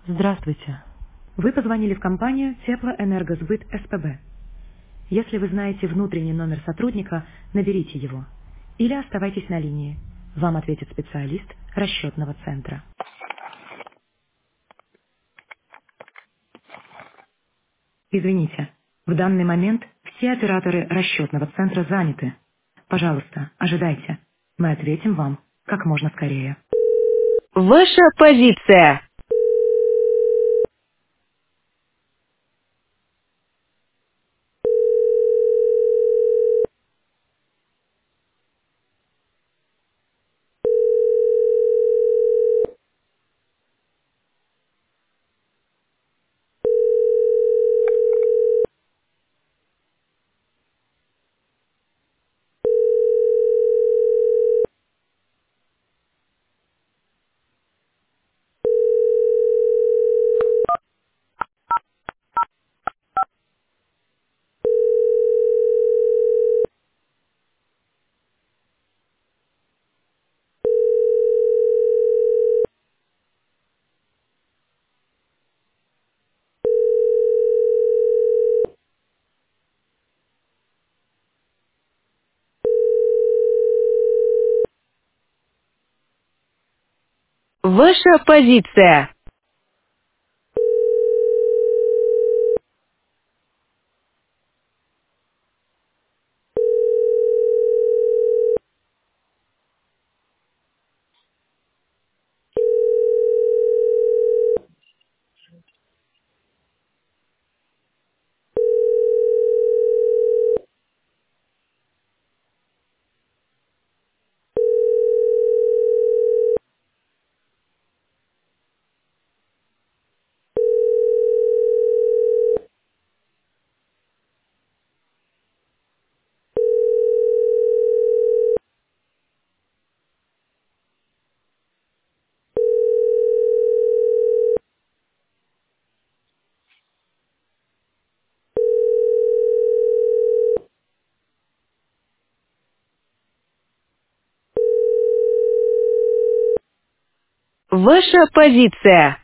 Здравствуйте. Вы позвонили в компанию Теплоэнергосбыт СПБ. Если вы знаете внутренний номер сотрудника, наберите его. Или оставайтесь на линии. Вам ответит специалист расчетного центра. Извините, в данный момент все операторы расчетного центра заняты. Пожалуйста, ожидайте. Мы ответим вам как можно скорее. Ваша позиция. Ваша позиция. Ваша позиция.